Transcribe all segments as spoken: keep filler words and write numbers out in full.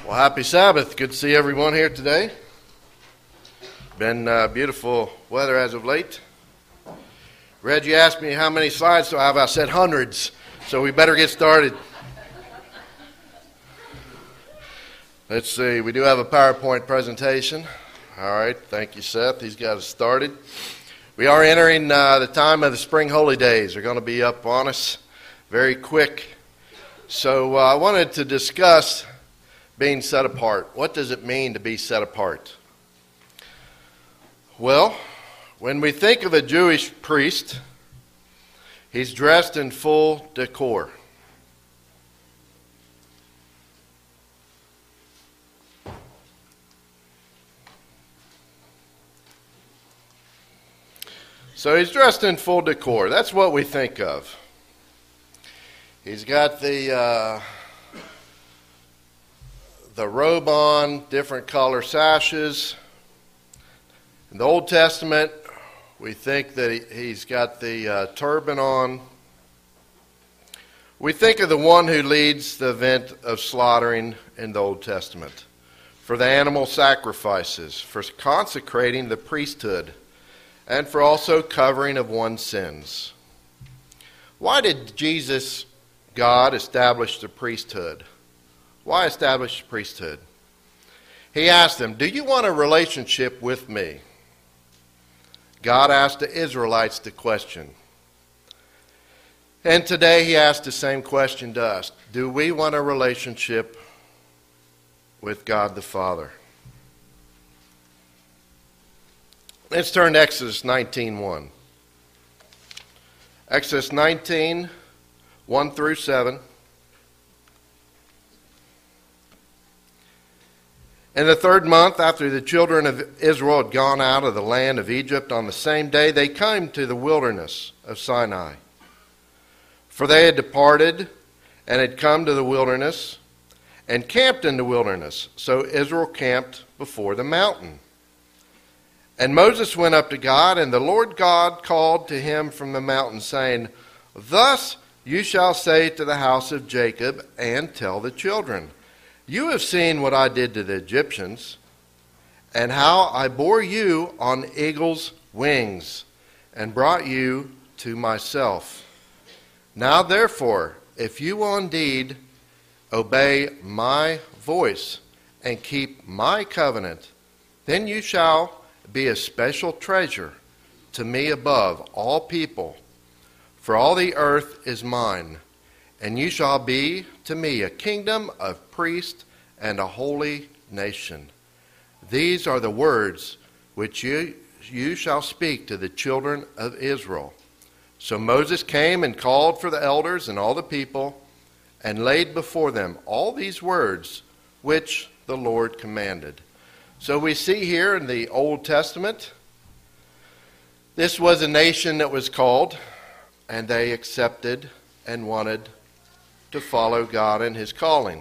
Well, happy Sabbath. Good to see everyone here today. Been uh, beautiful weather as of late. Reggie asked me how many slides do I have. I said hundreds, so we better get started. Let's see. We do have a PowerPoint presentation. All right. Thank you, Seth. He's got us started. We are entering uh, the time of the spring holy days. They're going to be up on us very quick. So uh, I wanted to discuss being set apart. What does it mean to be set apart? Well, when we think of a Jewish priest, he's dressed in full decor. So he's dressed in full decor. That's what we think of. He's got the uh, the robe on, different color sashes. In the Old Testament, we think that he, he's got the uh, turban on. We think of the one who leads the event of slaughtering in the Old Testament, for the animal sacrifices, for consecrating the priesthood, and for also covering of one's sins. Why did Jesus, God, establish the priesthood? Why establish the priesthood? He asked them, do you want a relationship with me? God asked the Israelites the question. And today he asked the same question to us. Do we want a relationship with God the Father? Let's turn to Exodus nineteen one. Exodus nineteen, one through seven. In the third month, after the children of Israel had gone out of the land of Egypt, on the same day they came to the wilderness of Sinai. For they had departed and had come to the wilderness and camped in the wilderness. So Israel camped before the mountain. And Moses went up to God, and the Lord God called to him from the mountain, saying, Thus you shall say to the house of Jacob, and tell the children, You have seen what I did to the Egyptians, and how I bore you on eagle's wings, and brought you to myself. Now therefore, if you will indeed obey my voice, and keep my covenant, then you shall be a special treasure to me above all people, for all the earth is mine, and you shall be to me a kingdom of priests and a holy nation. These are the words which you, you shall speak to the children of Israel. So Moses came and called for the elders and all the people, and laid before them all these words which the Lord commanded. So we see here in the Old Testament, this was a nation that was called, and they accepted and wanted to follow God in his calling.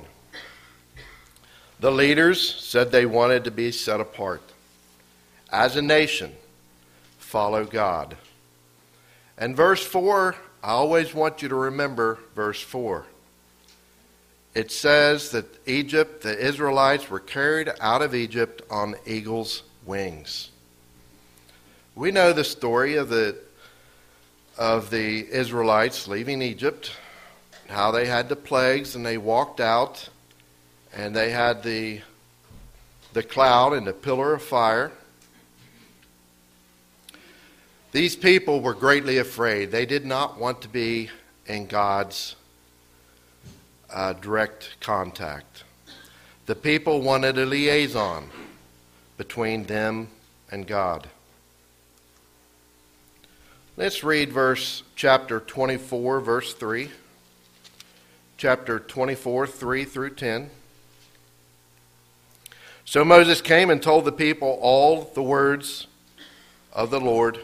The leaders said they wanted to be set apart. As a nation, follow God. And verse four, I always want you to remember verse four. It says that Egypt, the Israelites, were carried out of Egypt on eagle's wings. We know the story of the of the Israelites leaving Egypt, how they had the plagues and they walked out, and they had the the cloud and the pillar of fire. These people were greatly afraid. They did not want to be in God's Uh, direct contact. The people wanted a liaison between them and God. Let's read verse chapter twenty-four, verse three. Chapter twenty-four, three through ten. So Moses came and told the people all the words of the Lord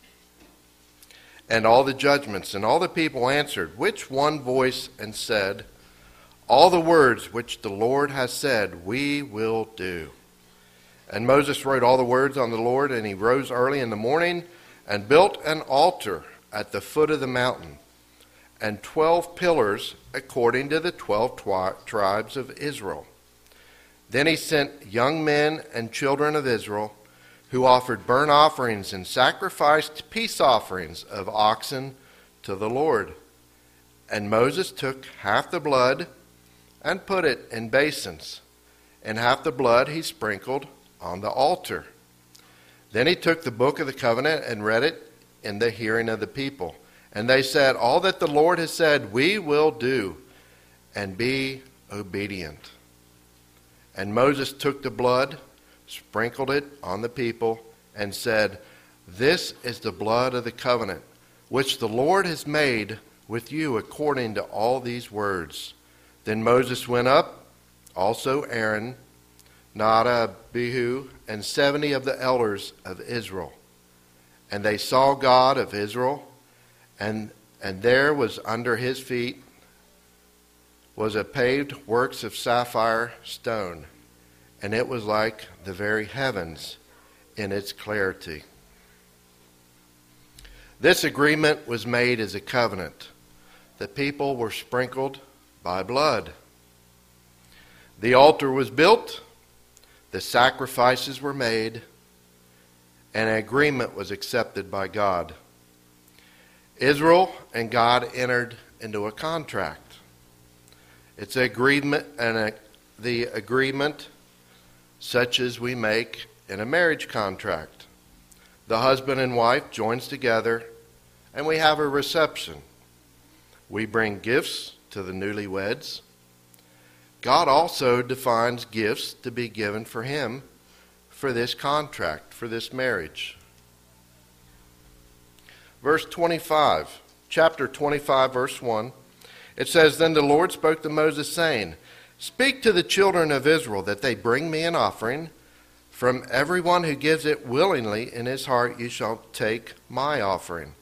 and all the judgments. And all the people answered with one voice and said, All the words which the Lord has said, we will do. And Moses wrote all the words on the Lord, and he rose early in the morning and built an altar at the foot of the mountain, and twelve pillars according to the twelve twi- tribes of Israel. Then he sent young men and children of Israel, who offered burnt offerings and sacrificed peace offerings of oxen to the Lord. And Moses took half the blood and put it in basins, and half the blood he sprinkled on the altar. Then he took the book of the covenant and read it in the hearing of the people. And they said, "All that the Lord has said we will do, and be obedient." And Moses took the blood, sprinkled it on the people, and said, "This is the blood of the covenant, which the Lord has made with you according to all these words." Then Moses went up, also Aaron, Nadab, Abihu, and seventy of the elders of Israel. And they saw God of Israel, and, and there was under his feet was a paved works of sapphire stone, and it was like the very heavens in its clarity. This agreement was made as a covenant. The people were sprinkled by blood. The altar was built, the sacrifices were made, and an agreement was accepted by God. Israel and God entered into a contract. It's an agreement, and a, the agreement such as we make in a marriage contract. The husband and wife joins together, and we have a reception. We bring gifts to the newlyweds. God also defines gifts to be given for him for this contract, for this marriage. Verse twenty-five, chapter twenty-five, verse one. It says, "Then the Lord spoke to Moses, saying, Speak to the children of Israel that they bring me an offering. From everyone who gives it willingly in his heart you shall take my offering."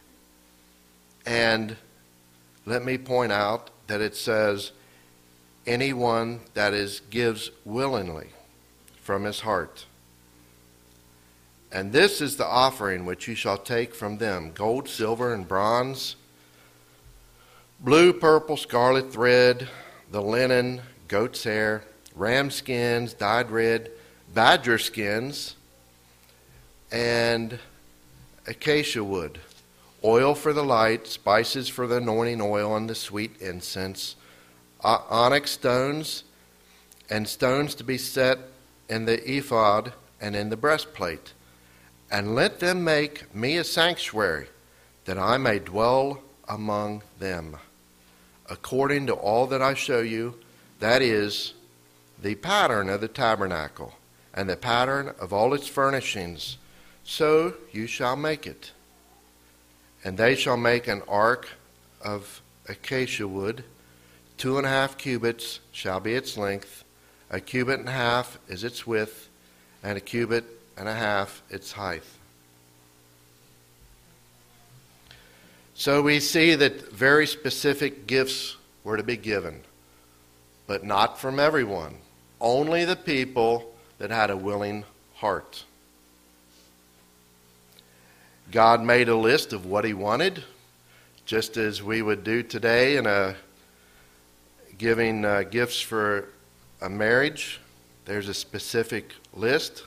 And let me point out that it says, anyone that is gives willingly from his heart. "And this is the offering which you shall take from them: gold, silver, and bronze, blue, purple, scarlet thread, the linen, goat's hair, ram skins dyed red, badger skins, and acacia wood, oil for the light, spices for the anointing oil and the sweet incense, onyx stones, and stones to be set in the ephod and in the breastplate. And let them make me a sanctuary, that I may dwell among them, according to all that I show you, that is, the pattern of the tabernacle, and the pattern of all its furnishings, so you shall make it. And they shall make an ark of acacia wood. Two and a half cubits shall be its length, a cubit and a half is its width, and a cubit and a half its height." So we see that very specific gifts were to be given, but not from everyone. Only the people that had a willing heart. God made a list of what he wanted, just as we would do today in a giving uh, gifts for a marriage. There's a specific list.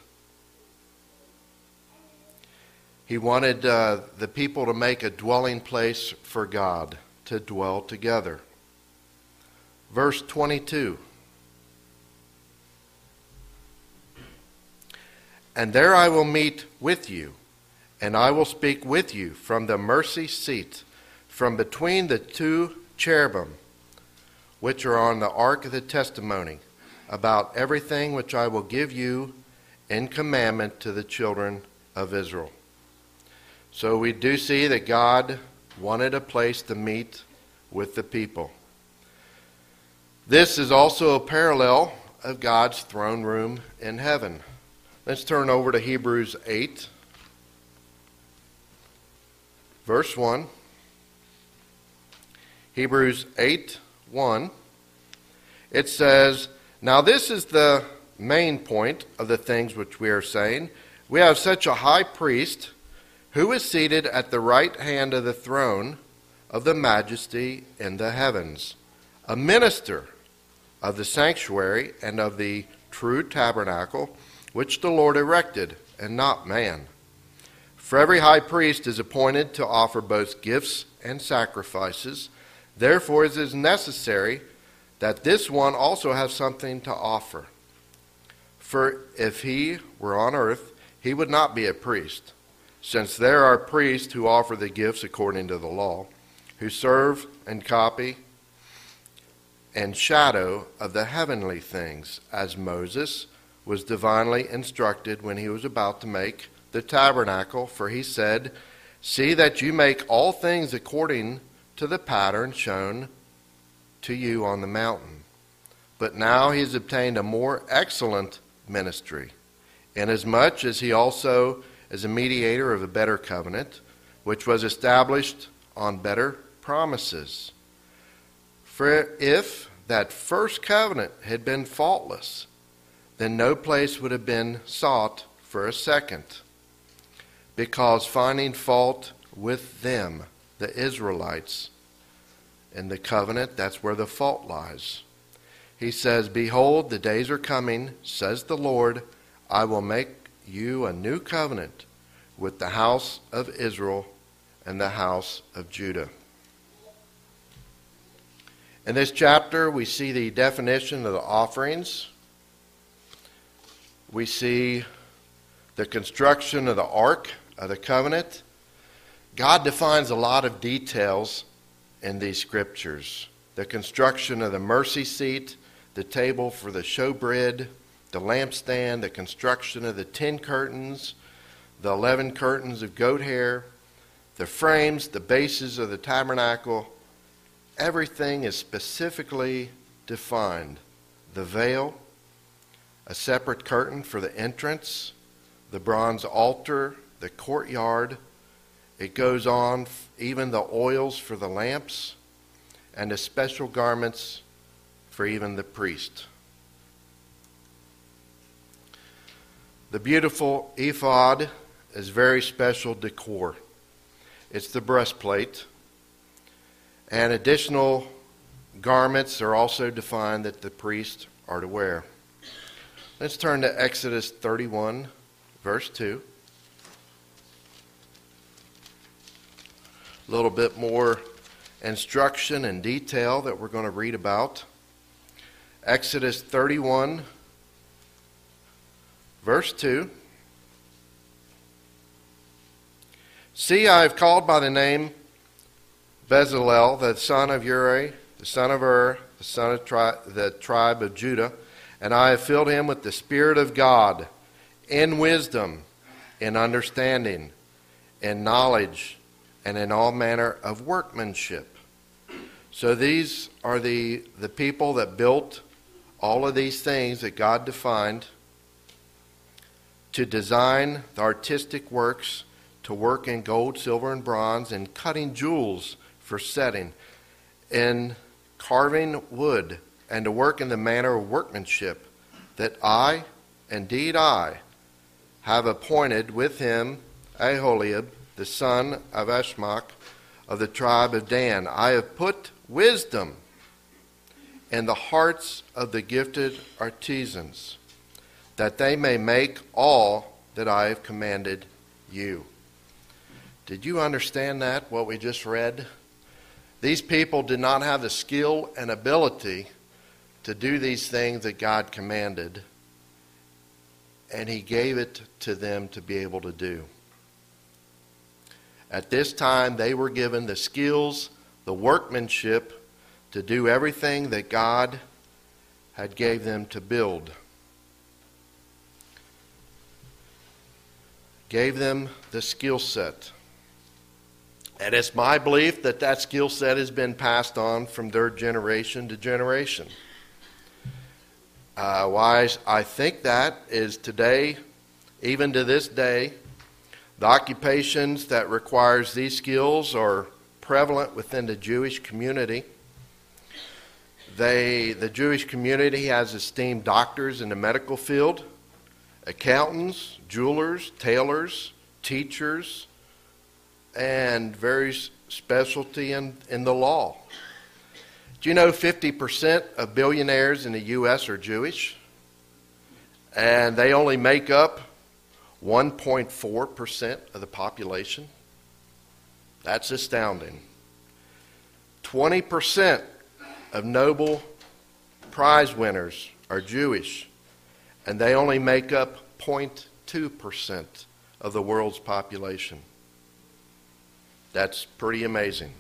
He wanted uh, the people to make a dwelling place for God, to dwell together. Verse twenty-two. "And there I will meet with you, and I will speak with you from the mercy seat, from between the two cherubim, which are on the ark of the testimony, about everything which I will give you in commandment to the children of Israel." So we do see that God wanted a place to meet with the people. This is also a parallel of God's throne room in heaven. Let's turn over to Hebrews eight, verse one. Hebrews eight, one. It says, "Now this is the main point of the things which we are saying. We have such a high priest who is seated at the right hand of the throne of the majesty in the heavens, a minister of the sanctuary and of the true tabernacle, which the Lord erected, and not man. For every high priest is appointed to offer both gifts and sacrifices. Therefore it is necessary that this one also have something to offer. For if he were on earth, he would not be a priest, since there are priests who offer the gifts according to the law, who serve and copy and shadow of the heavenly things, as Moses was divinely instructed when he was about to make the tabernacle. For he said, "See that you make all things according to the pattern shown to you on the mountain." But now he has obtained a more excellent ministry, inasmuch as he also is a mediator of a better covenant, which was established on better promises. For if that first covenant had been faultless, then no place would have been sought for a second, because finding fault with them, the Israelites, in the covenant, that's where the fault lies. He says, "Behold, the days are coming, says the Lord, I will make you a new covenant with the house of Israel and the house of Judah." In this chapter, we see the definition of the offerings. We see the construction of the Ark of the Covenant. God defines a lot of details in these scriptures. The construction of the mercy seat, the table for the showbread, the lampstand, the construction of the ten curtains, the eleven curtains of goat hair, the frames, the bases of the tabernacle. Everything is specifically defined. The veil, a separate curtain for the entrance, the bronze altar, the courtyard. It goes on, even the oils for the lamps, and the special garments for even the priest. The beautiful ephod is very special decor. It's the breastplate. And additional garments are also defined that the priests are to wear. Let's turn to Exodus thirty-one, verse two. A little bit more instruction and detail that we're going to read about. Exodus thirty-one, verse two. "See, I have called by the name Bezalel, the son of Uri, the son of Ur, the son of tri- the tribe of Judah, and I have filled him with the Spirit of God, in wisdom, in understanding, in knowledge, and in all manner of workmanship." So these are the, the people that built all of these things that God defined to design the artistic works, to work in gold, silver, and bronze, and cutting jewels for setting, in carving wood, and to work in the manner of workmanship, that I, indeed I, have appointed with him Aholiab, the son of Ashmach, of the tribe of Dan. I have put wisdom in the hearts of the gifted artisans, that they may make all that I have commanded you. Did you understand that, what we just read? These people did not have the skill and ability to do these things that God commanded, and he gave it to them to be able to do. At this time, they were given the skills, the workmanship, to do everything that God had gave them to build. Gave them the skill set. And it's my belief that that skill set has been passed on from their generation to generation. Uh, why I think that is today, even to this day, the occupations that requires these skills are prevalent within the Jewish community. They, the Jewish community has esteemed doctors in the medical field, accountants, jewelers, tailors, teachers, and various specialty in, in the law. Do you know fifty percent of billionaires in the U S are Jewish? And they only make up one point four percent of the population. That's astounding. twenty percent of Nobel Prize winners are Jewish, and they only make up zero point two percent of the world's population. That's pretty amazing.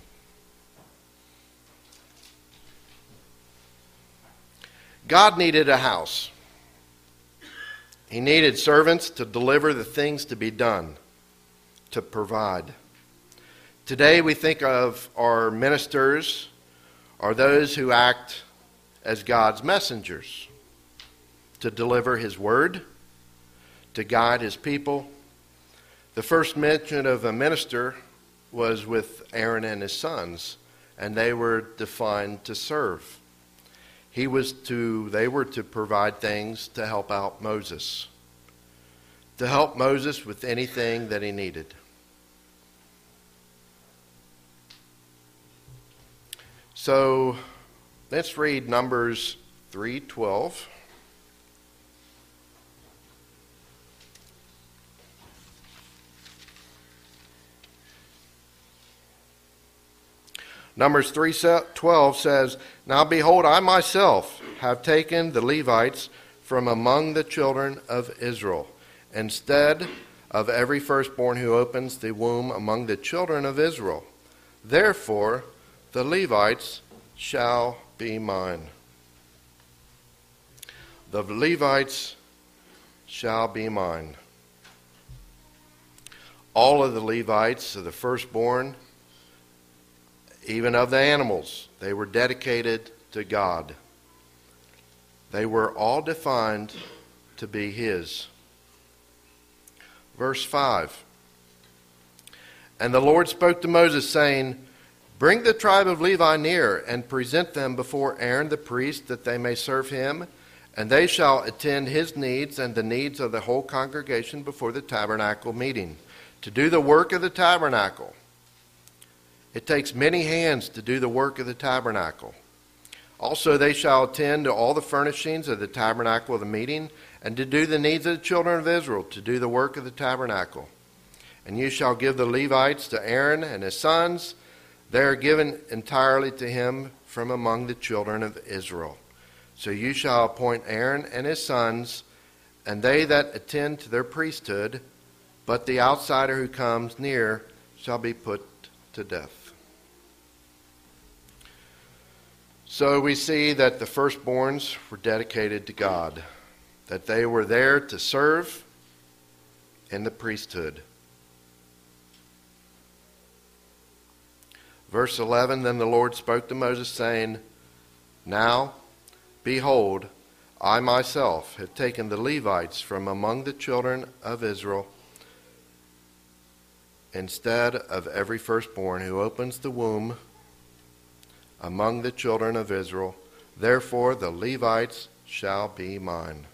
God needed a house. He needed servants to deliver the things to be done, to provide. Today we think of our ministers are those who act as God's messengers to deliver His word, to guide His people. The first mention of a minister was with Aaron and his sons, and they were defined to serve. He was to, they were to provide things to help out Moses, to help Moses with anything that he needed. So let's read Numbers three twelve. Numbers three twelve says, "Now behold, I myself have taken the Levites from among the children of Israel, instead of every firstborn who opens the womb among the children of Israel. Therefore, the Levites shall be mine." The Levites shall be mine. All of the Levites of the firstborn, even of the animals, they were dedicated to God. They were all defined to be His. Verse five. "And the Lord spoke to Moses, saying, Bring the tribe of Levi near, and present them before Aaron the priest, that they may serve him, and they shall attend his needs and the needs of the whole congregation before the tabernacle meeting, to do the work of the tabernacle." It takes many hands to do the work of the tabernacle. "Also they shall attend to all the furnishings of the tabernacle of the meeting, and to do the needs of the children of Israel, to do the work of the tabernacle. And you shall give the Levites to Aaron and his sons. They are given entirely to him from among the children of Israel. So you shall appoint Aaron and his sons, and they that attend to their priesthood, but the outsider who comes near shall be put to death." So we see that the firstborns were dedicated to God, that they were there to serve in the priesthood. Verse eleven, "Then the Lord spoke to Moses, saying, Now, behold, I myself have taken the Levites from among the children of Israel, instead of every firstborn who opens the womb among the children of Israel. Therefore the Levites shall be mine."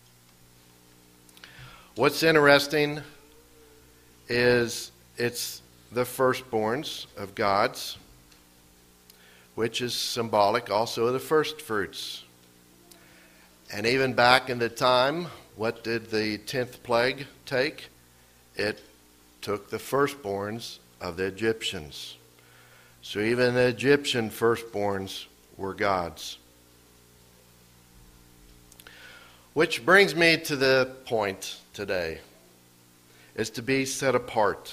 What's interesting is it's the firstborns of God's, which is symbolic also of the first fruits. And even back in the time, what did the tenth plague take? It took the firstborns of the Egyptians. So even the Egyptian firstborns were God's. Which brings me to the point today, is to be set apart,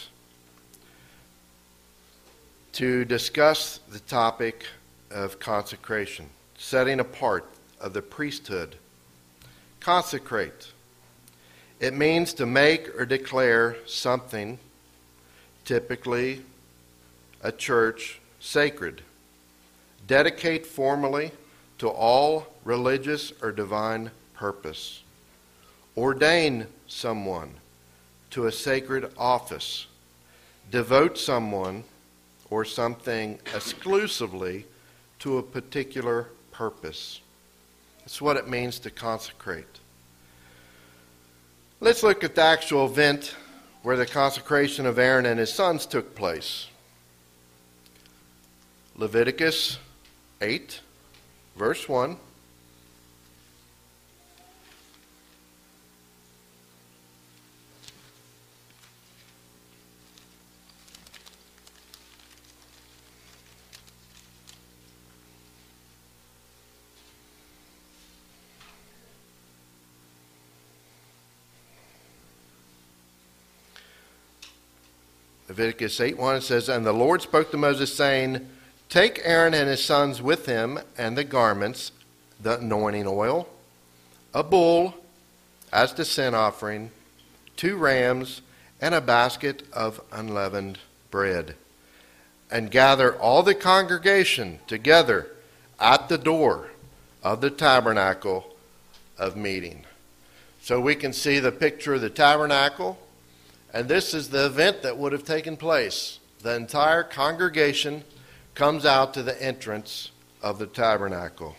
to discuss the topic of consecration, setting apart of the priesthood. Consecrate. It means to make or declare something, typically a church, sacred. Dedicate formally to all religious or divine purpose. Ordain someone to a sacred office. Devote someone or something exclusively to a particular purpose. That's what it means to consecrate. Let's look at the actual event where the consecration of Aaron and his sons took place. Leviticus eight, verse one. Leviticus eight one, it says, "And the Lord spoke to Moses, saying, Take Aaron and his sons with him, and the garments, the anointing oil, a bull as the sin offering, two rams, and a basket of unleavened bread. And gather all the congregation together at the door of the tabernacle of meeting." So we can see the picture of the tabernacle, and this is the event that would have taken place. The entire congregation comes out to the entrance of the tabernacle.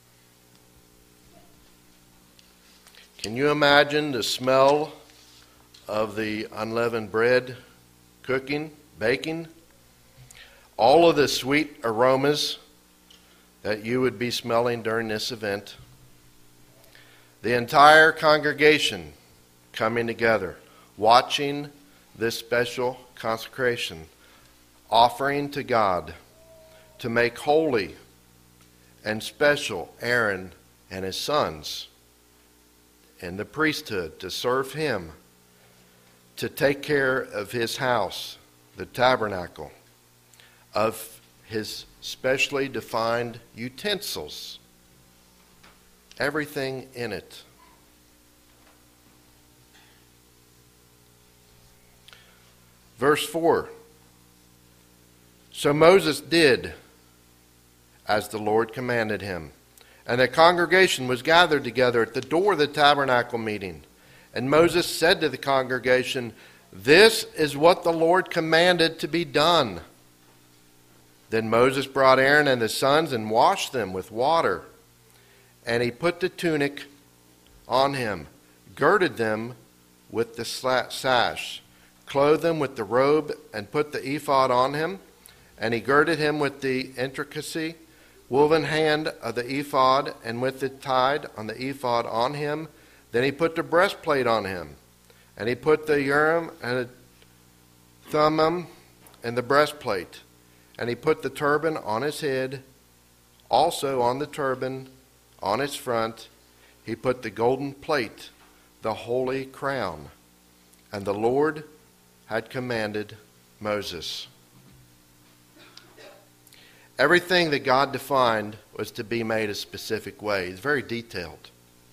Can you imagine the smell of the unleavened bread cooking, baking? All of the sweet aromas that you would be smelling during this event. The entire congregation coming together, watching this special consecration, offering to God to make holy and special Aaron and his sons in the priesthood, to serve him, to take care of his house, the tabernacle, of his specially defined utensils, everything in it. Verse four. So Moses did as the Lord commanded him. And the congregation was gathered together at the door of the tabernacle meeting. And Moses said to the congregation, "This is what the Lord commanded to be done." Then Moses brought Aaron and his sons and washed them with water. And he put the tunic on him, girded them with the sash, clothed them with the robe, and put the ephod on him. And he girded him with the intricacy woven hand of the ephod, and with it tied on the ephod on him. Then he put the breastplate on him, and he put the Urim and the Thummim in the breastplate, and he put the turban on his head, also on the turban, on its front, he put the golden plate, the holy crown, and the Lord had commanded Moses. Everything that God defined was to be made a specific way. It's very detailed.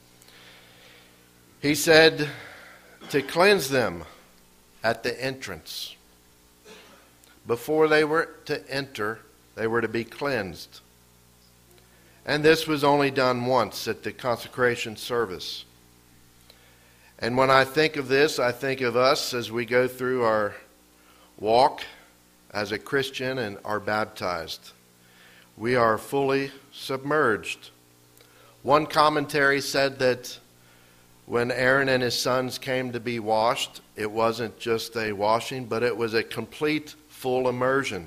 He said to cleanse them at the entrance. Before they were to enter, they were to be cleansed. And this was only done once at the consecration service. And when I think of this, I think of us as we go through our walk as a Christian and are baptized. We are fully submerged. One commentary said that when Aaron and his sons came to be washed, it wasn't just a washing, but it was a complete, full immersion,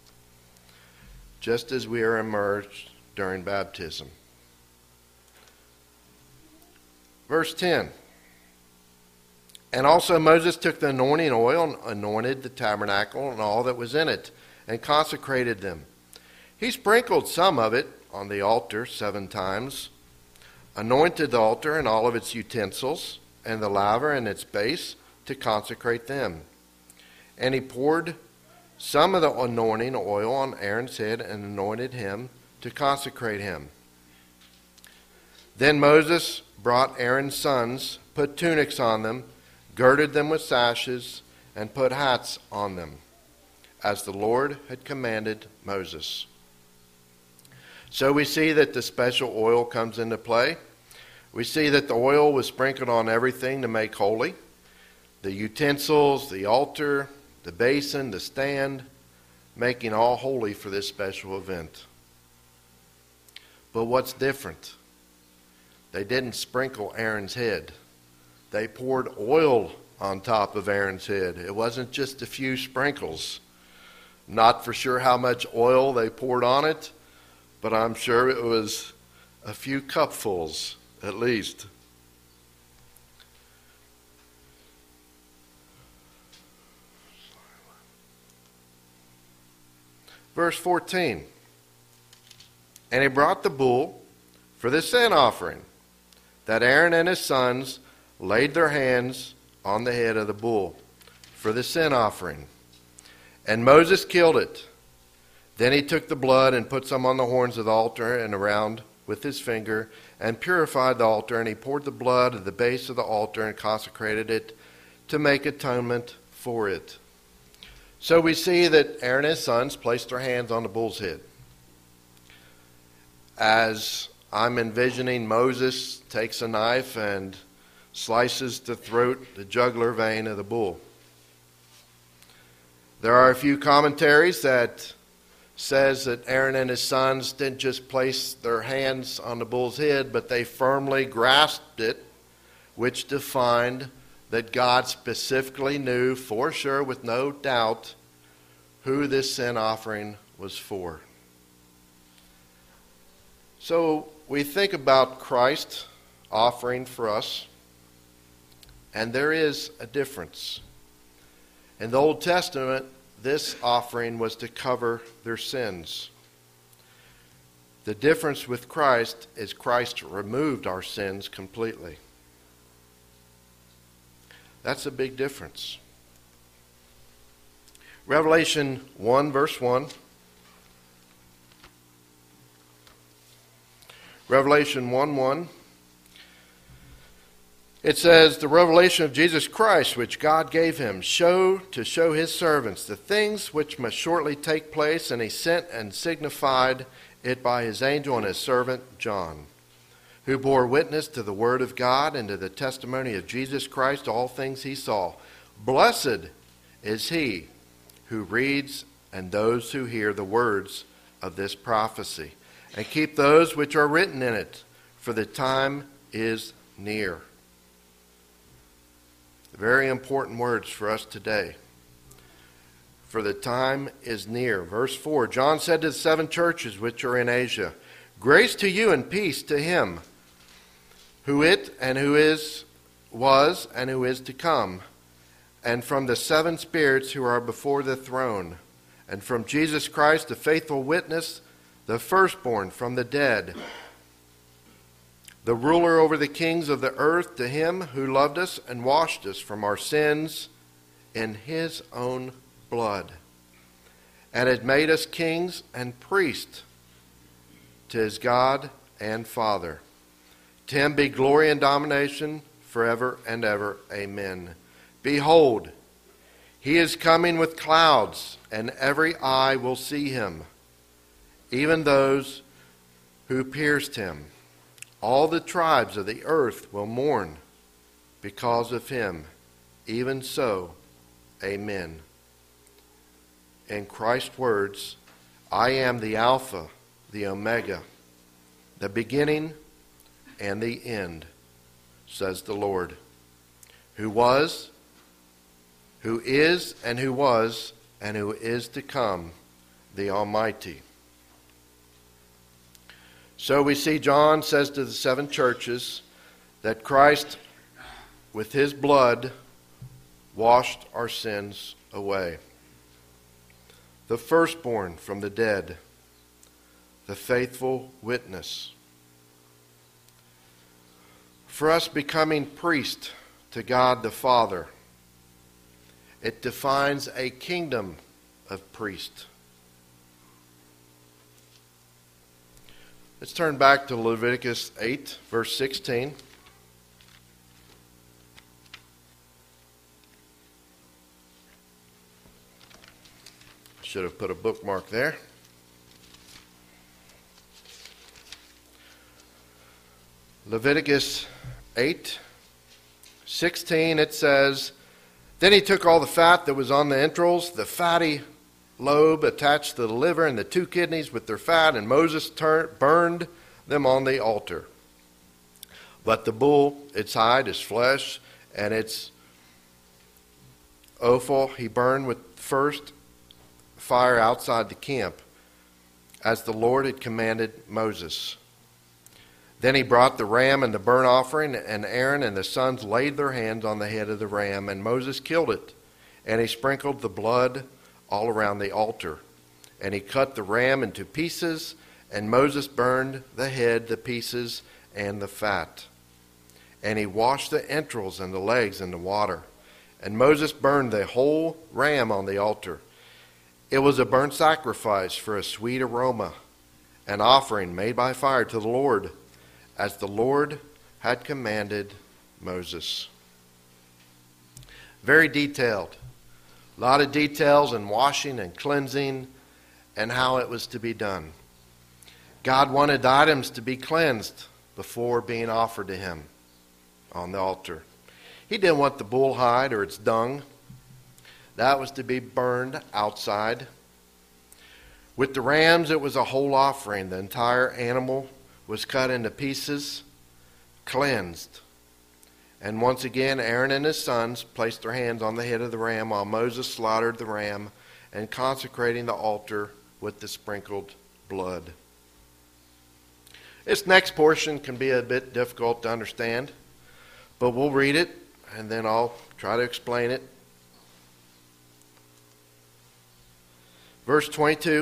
just as we are immersed during baptism. Verse ten. And also Moses took the anointing oil and anointed the tabernacle and all that was in it, and consecrated them. He sprinkled some of it on the altar seven times, anointed the altar and all of its utensils, and the laver and its base, to consecrate them. And he poured some of the anointing oil on Aaron's head and anointed him to consecrate him. Then Moses brought Aaron's sons, put tunics on them, girded them with sashes, and put hats on them, as the Lord had commanded Moses. So we see that the special oil comes into play. We see that the oil was sprinkled on everything to make holy. The utensils, the altar, the basin, the stand, making all holy for this special event. But what's different? They didn't sprinkle Aaron's head. They poured oil on top of Aaron's head. It wasn't just a few sprinkles. Not for sure how much oil they poured on it, but I'm sure it was a few cupfuls at least. Verse fourteen. And he brought the bull for the sin offering, that Aaron and his sons laid their hands on the head of the bull for the sin offering. And Moses killed it. Then he took the blood and put some on the horns of the altar and around with his finger, and purified the altar, and he poured the blood at the base of the altar and consecrated it to make atonement for it. So we see that Aaron and his sons placed their hands on the bull's head. As I'm envisioning, Moses takes a knife and slices the throat, the jugular vein of the bull. There are a few commentaries that says that Aaron and his sons didn't just place their hands on the bull's head, but they firmly grasped it, which defined that God specifically knew for sure, with no doubt, who this sin offering was for. So we think about Christ offering for us, and there is a difference. In the Old Testament, this offering was to cover their sins. The difference with Christ is Christ removed our sins completely. That's a big difference. Revelation one, verse one. Revelation one, one. It says, the revelation of Jesus Christ, which God gave him, show to show his servants the things which must shortly take place, and he sent and signified it by his angel and his servant John, who bore witness to the word of God and to the testimony of Jesus Christ, all things he saw. Blessed is he who reads and those who hear the words of this prophecy, and keep those which are written in it, for the time is near. Very important words for us today. For the time is near. Verse four, John said to the seven churches which are in Asia, grace to you and peace to him, who it and who is, was, and who is to come, and from the seven spirits who are before the throne, and from Jesus Christ, the faithful witness, the firstborn from the dead, the ruler over the kings of the earth, to him who loved us and washed us from our sins in his own blood, and had made us kings and priests to his God and Father. To him be glory and domination forever and ever. Amen. Behold, he is coming with clouds, and every eye will see him, even those who pierced him. All the tribes of the earth will mourn because of him. Even so, amen. In Christ's words, I am the Alpha, the Omega, the beginning and the end, says the Lord, who was, who is, and who was, and who is to come, the Almighty. So we see John says to the seven churches that Christ, with his blood, washed our sins away. The firstborn from the dead, the faithful witness. For us becoming priest to God the Father, it defines a kingdom of priests. Let's turn back to Leviticus eight, verse sixteen. Should have put a bookmark there. Leviticus eight, sixteen, it says, then he took all the fat that was on the entrails, the fatty lobe attached to the liver, and the two kidneys with their fat, and Moses turned, burned them on the altar. But the bull, its hide, its flesh, and its offal he burned with first fire outside the camp, as the Lord had commanded Moses. Then he brought the ram and the burnt offering, and Aaron and the sons laid their hands on the head of the ram, and Moses killed it, and he sprinkled the blood all around the altar. And he cut the ram into pieces, and Moses burned the head, the pieces, and the fat. And he washed the entrails and the legs in the water. And Moses burned the whole ram on the altar. It was a burnt sacrifice for a sweet aroma, an offering made by fire to the Lord, as the Lord had commanded Moses. Very detailed. A lot of details in washing and cleansing and how it was to be done. God wanted the items to be cleansed before being offered to him on the altar. He didn't want the bull hide or its dung. That was to be burned outside. With the rams, it was a whole offering. The entire animal was cut into pieces, cleansed. And once again, Aaron and his sons placed their hands on the head of the ram while Moses slaughtered the ram and consecrating the altar with the sprinkled blood. This next portion can be a bit difficult to understand, but we'll read it and then I'll try to explain it. Verse twenty-two.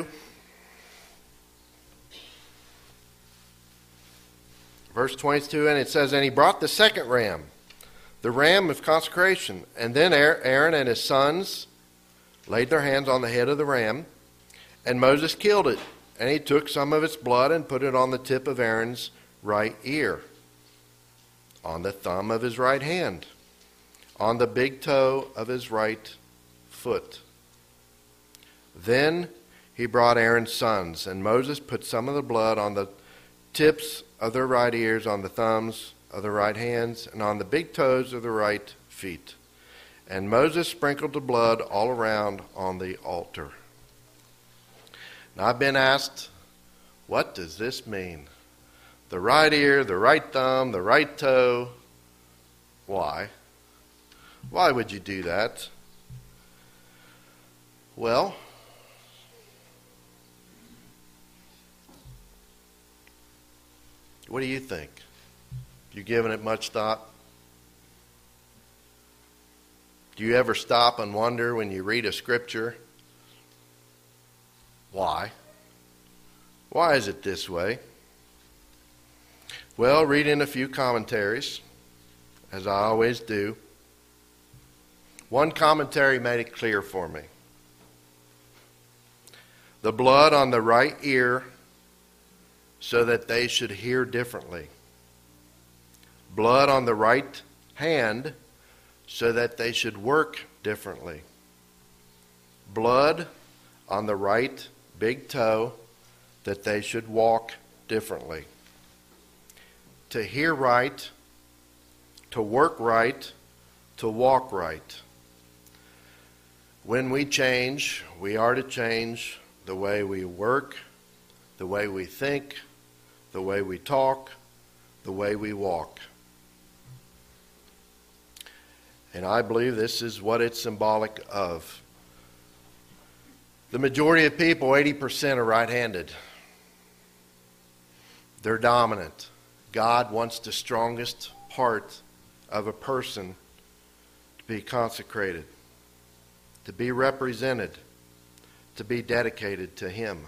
Verse twenty-two, and it says, "And he brought the second ram, the ram of consecration. And then Aaron and his sons laid their hands on the head of the ram, and Moses killed it. And he took some of its blood and put it on the tip of Aaron's right ear, on the thumb of his right hand, on the big toe of his right foot. Then he brought Aaron's sons, and Moses put some of the blood on the tips of their right ears, on the thumbs of the right hands, and on the big toes of the right feet. And Moses sprinkled the blood all around on the altar." Now, I've been asked, what does this mean? The right ear, the right thumb, the right toe. Why? Why would you do that? Well, what do you think? You giving it much thought? Do you ever stop and wonder when you read a scripture, why? Why is it this way? Well, reading a few commentaries, as I always do, one commentary made it clear for me. The blood on the right ear so that they should hear differently. Blood on the right hand so that they should work differently. Blood on the right big toe that they should walk differently. To hear right, to work right, to walk right. When we change, we are to change the way we work, the way we think, the way we talk, the way we walk. And I believe this is what it's symbolic of. The majority of people, eighty percent, are right-handed. They're dominant. God wants the strongest part of a person to be consecrated, to be represented, to be dedicated to Him.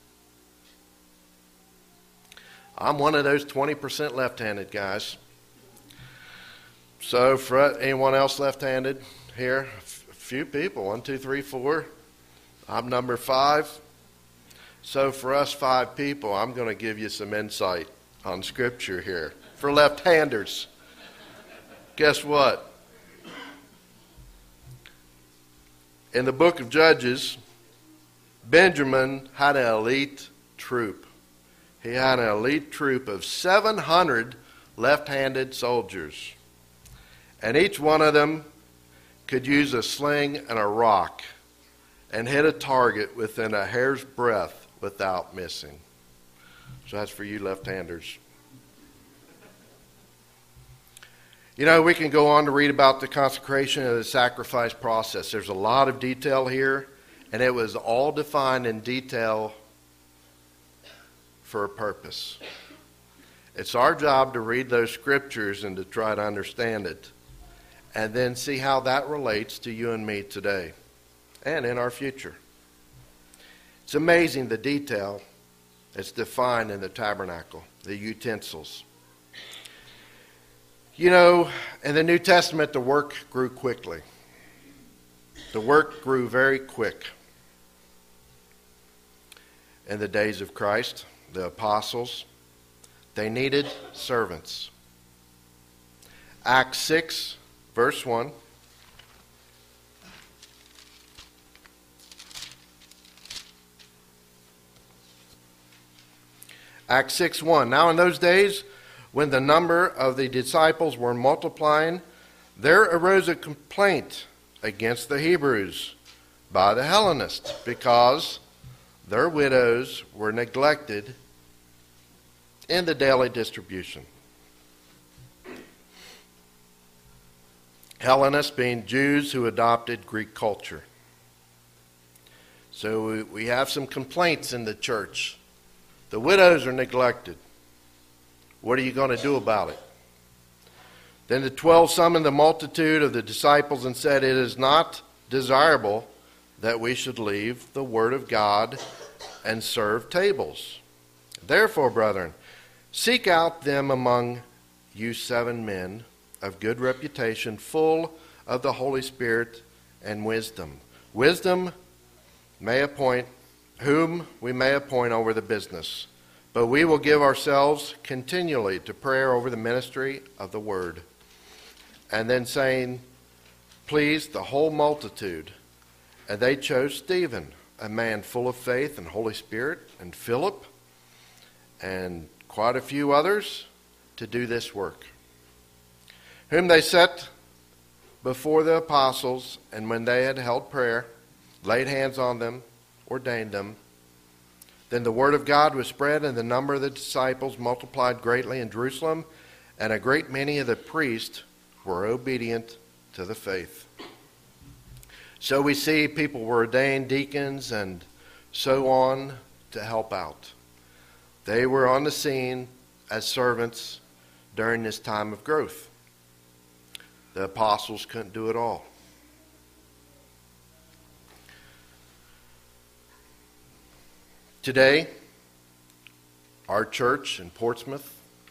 I'm one of those twenty percent left-handed guys. So for anyone else left-handed here, a few people, one, two, three, four. I'm number five. So for us five people, I'm going to give you some insight on Scripture here. For left-handers, guess what? In the book of Judges, Benjamin had an elite troop. He had an elite troop of seven hundred left-handed soldiers. And each one of them could use a sling and a rock and hit a target within a hair's breadth without missing. So that's for you left-handers. You know, we can go on to read about the consecration of the sacrifice process. There's a lot of detail here, and it was all defined in detail for a purpose. It's our job to read those scriptures and to try to understand it, and then see how that relates to you and me today and in our future. It's amazing the detail that's defined in the tabernacle, the utensils. You know, in the New Testament, the work grew quickly. The work grew very quick. in the days of Christ, the apostles. They needed servants. Acts six, verse one. Acts six one. Now in those days, when the number of the disciples were multiplying, there arose a complaint against the Hebrews by the Hellenists, because their widows were neglected in the daily distribution. Hellenists being Jews who adopted Greek culture. So we have some complaints in the church. The widows are neglected. What are you going to do about it? Then the twelve summoned the multitude of the disciples and said, "It is not desirable that we should leave the word of God and serve tables. Therefore, brethren, seek out them among you seven men of good reputation, full of the Holy Spirit and wisdom. Wisdom may appoint whom we may appoint over the business. But we will give ourselves continually to prayer over the ministry of the word." And then saying, "Please the whole multitude." And they chose Stephen, a man full of faith and Holy Spirit, and Philip, and quite a few others to do this work, whom they set before the apostles, and when they had held prayer, laid hands on them, ordained them. Then the word of God was spread, and the number of the disciples multiplied greatly in Jerusalem, and a great many of the priests were obedient to the faith. So we see people were ordained deacons and so on to help out. They were on the scene as servants during this time of growth. The apostles couldn't do it all. Today, our church in Portsmouth,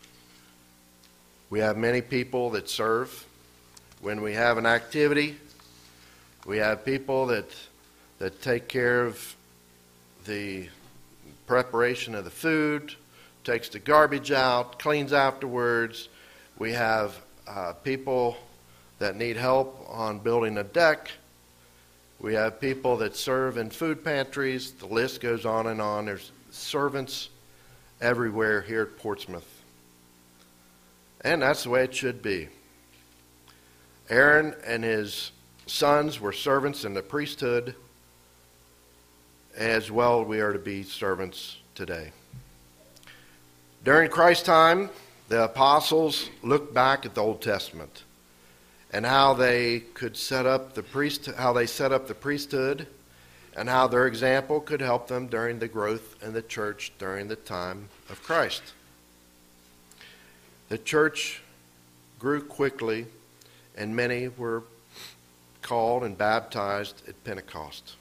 we have many people that serve. When we have an activity, we have people that that take care of the preparation of the food, takes the garbage out, cleans afterwards. We have uh, people that need help on building a deck. We have people that serve in food pantries. The list goes on and on. There's servants everywhere here at Portsmouth. And that's the way it should be. Aaron and his sons were servants in the priesthood. As well, we are to be servants today. During Christ's time, the apostles looked back at the Old Testament and how they could set up the priest, how they set up the priesthood, and how their example could help them during the growth in the church during the time of Christ. The church grew quickly, and many were called and baptized at Pentecost.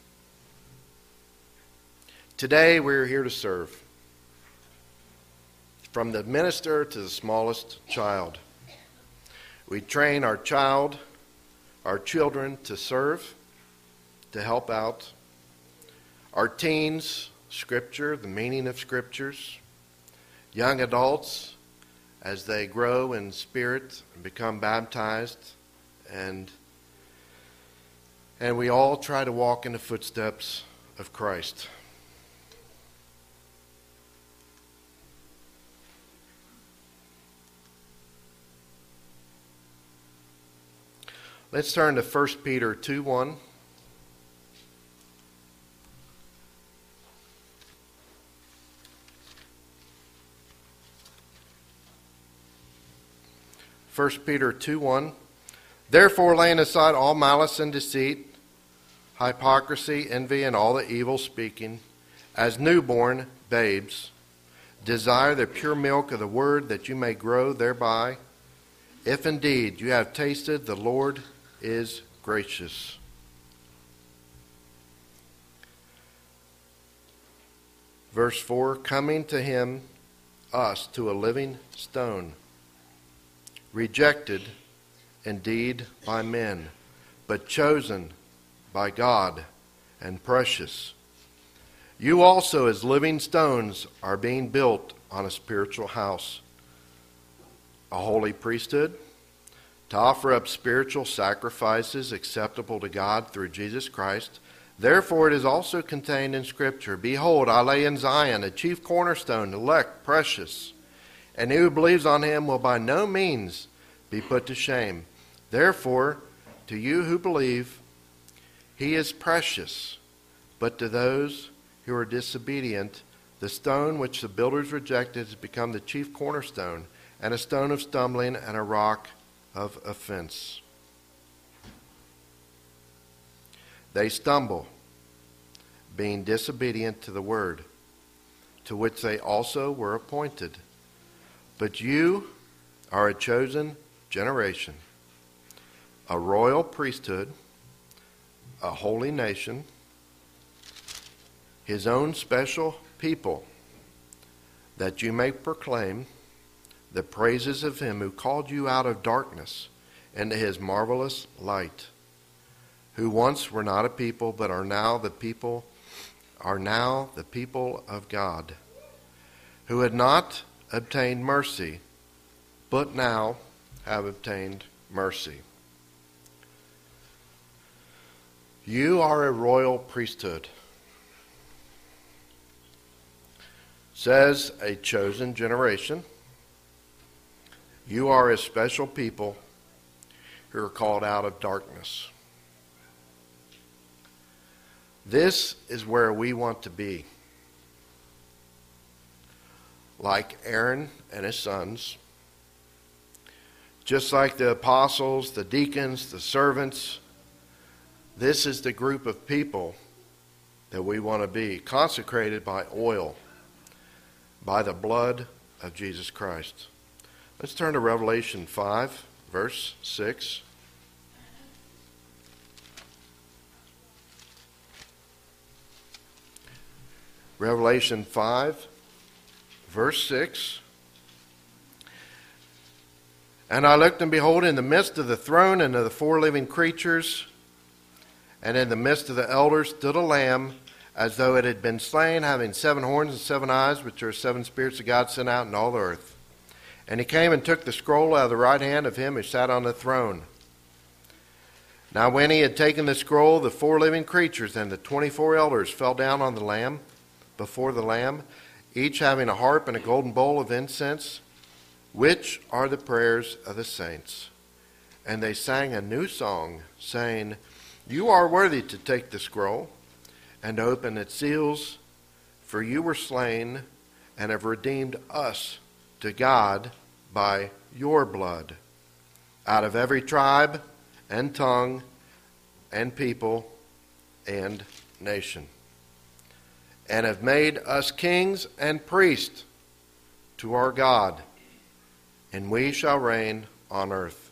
Today, we're here to serve. From the minister to the smallest child. We train our child, our children to serve, to help out. Our teens, Scripture, the meaning of Scriptures. Young adults, as they grow in spirit and become baptized. And, and we all try to walk in the footsteps of Christ. Let's turn to First Peter two one. First Peter two one. Therefore, laying aside all malice and deceit, hypocrisy, envy, and all the evil speaking, as newborn babes, desire the pure milk of the word, that you may grow thereby, if indeed you have tasted the Lord is gracious. Verse four, coming to him, us, to a living stone, rejected indeed by men, but chosen by God and precious. You also, as living stones, are being built on a spiritual house, a holy priesthood, to offer up spiritual sacrifices acceptable to God through Jesus Christ. Therefore it is also contained in Scripture, Behold, I lay in Zion a chief cornerstone, elect, precious, and he who believes on him will by no means be put to shame. Therefore, to you who believe, he is precious, but to those who are disobedient, the stone which the builders rejected has become the chief cornerstone, and a stone of stumbling and a rock of offense. They stumble, being disobedient to the word, to which they also were appointed. But you are a chosen generation, a royal priesthood, a holy nation, his own special people, that you may proclaim the praises of him who called you out of darkness into his marvelous light, who once were not a people, but are now the people, are now the people of God, who had not obtained mercy, but now have obtained mercy. You are a royal priesthood. Says a chosen generation. You are a special people who are called out of darkness. This is where we want to be. Like Aaron and his sons, just like the apostles, the deacons, the servants, this is the group of people that we want to be, consecrated by oil, by the blood of Jesus Christ. Let's turn to Revelation five, verse six. Revelation five, verse six. And I looked, and behold, in the midst of the throne and of the four living creatures, and in the midst of the elders stood a lamb, as though it had been slain, having seven horns and seven eyes, which are seven spirits of God sent out in all the earth. And he came and took the scroll out of the right hand of him who sat on the throne. Now when he had taken the scroll, the four living creatures and the twenty-four elders fell down on the Lamb, before the Lamb, each having a harp and a golden bowl of incense, which are the prayers of the saints. And they sang a new song, saying, You are worthy to take the scroll and to open its seals, for you were slain and have redeemed us to God by your blood, out of every tribe and tongue and people and nation, and have made us kings and priests to our God, and we shall reign on earth.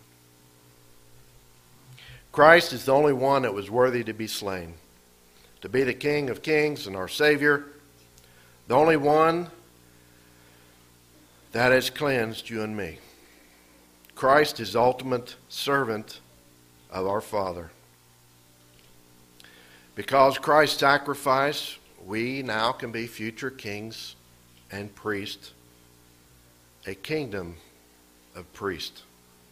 Christ is the only one that was worthy to be slain, to be the King of kings and our Savior, the only one that has cleansed you and me. Christ is ultimate servant of our Father. Because Christ's sacrifice, we now can be future kings and priests, a kingdom of priests.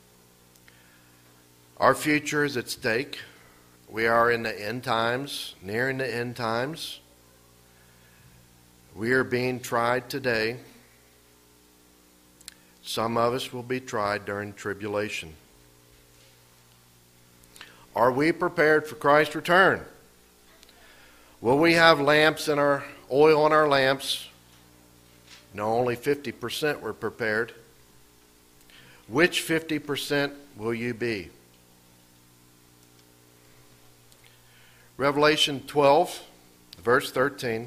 Our future is at stake. We are in the end times, nearing the end times. We are being tried today. Some of us will be tried during tribulation. Are we prepared for Christ's return? Will we have lamps in our oil in our lamps? No, only fifty percent were prepared. Which fifty percent will you be? Revelation twelve, verse thirteen.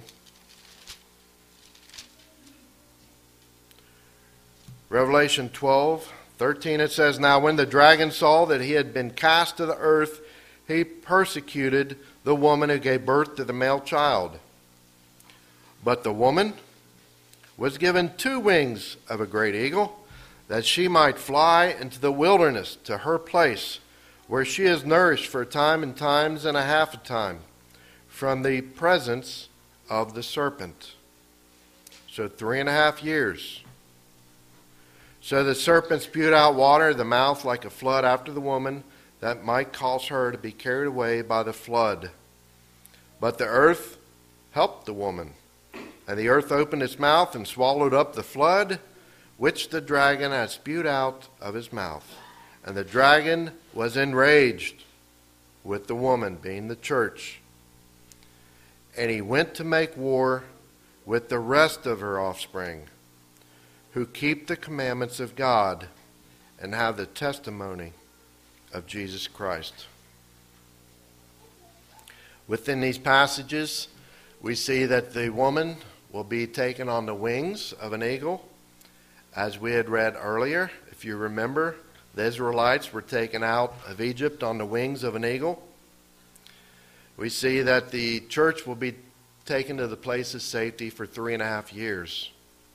Revelation twelve, thirteen, it says, Now when the dragon saw that he had been cast to the earth, he persecuted the woman who gave birth to the male child. But the woman was given two wings of a great eagle, that she might fly into the wilderness to her place, where she is nourished for a time and times and a half a time, from the presence of the serpent. So three and a half years. So the serpent spewed out water of the mouth like a flood after the woman, that might cause her to be carried away by the flood. But the earth helped the woman, and the earth opened its mouth and swallowed up the flood, which the dragon had spewed out of his mouth. And the dragon was enraged with the woman, being the church. And he went to make war with the rest of her offspring, who keep the commandments of God and have the testimony of Jesus Christ. Within these passages, we see that the woman will be taken on the wings of an eagle. As we had read earlier, if you remember, the Israelites were taken out of Egypt on the wings of an eagle. We see that the church will be taken to the place of safety for three and a half years.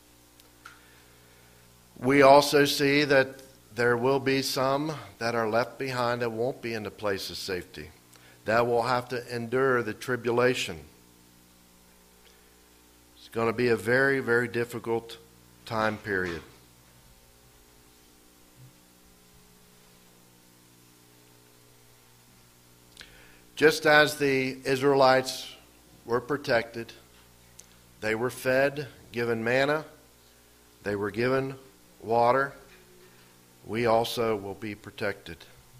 We also see that there will be some that are left behind that won't be in the place of safety, that will have to endure the tribulation. It's going to be a very, very difficult time period. Just as the Israelites were protected, they were fed, given manna, they were given water, we also will be protected.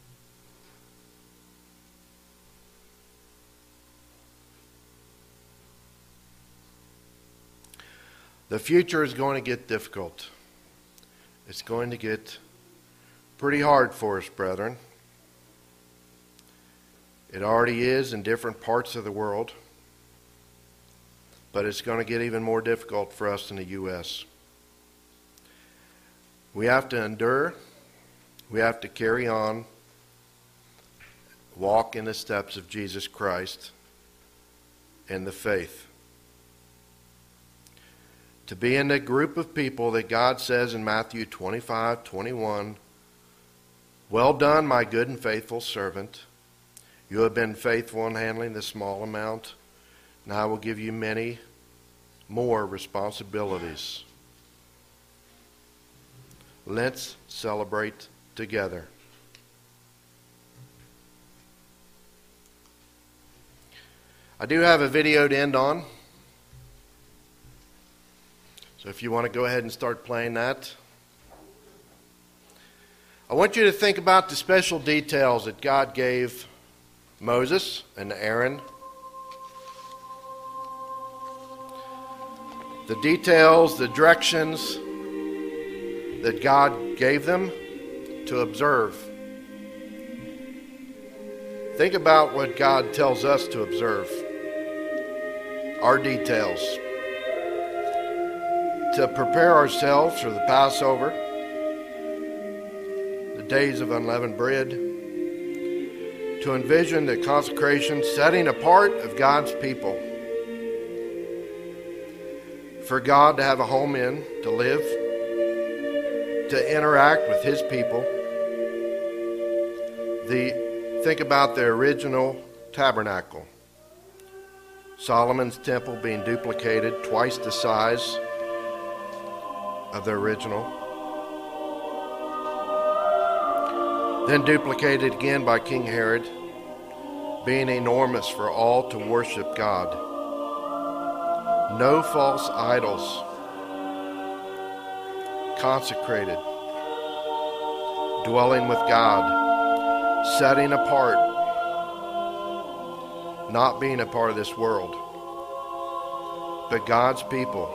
The future is going to get difficult. It's going to get pretty hard for us, brethren. It already is in different parts of the world, but it's going to get even more difficult for us in the U S We have to endure. We have to carry on, walk in the steps of Jesus Christ in the faith. To be in the group of people that God says in Matthew twenty-five twenty-one, "Well done, my good and faithful servant. You have been faithful in handling the small amount, and I will give you many more responsibilities." Let's celebrate together. I do have a video to end on. So if you want to go ahead and start playing that. I want you to think about the special details that God gave Moses and Aaron. The details, the directions that God gave them to observe. Think about what God tells us to observe. Our details. To prepare ourselves for the Passover, the days of unleavened bread, to envision the consecration, setting apart of God's people, for God to have a home in, to live, to interact with His people. The think about the original tabernacle. Solomon's temple being duplicated, twice the size of the original. Then duplicated again by King Herod, being enormous for all to worship God. No false idols. Consecrated. Dwelling with God. Setting apart. Not being a part of this world, but God's people.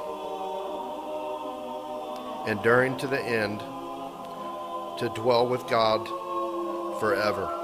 Enduring to the end to dwell with God forever.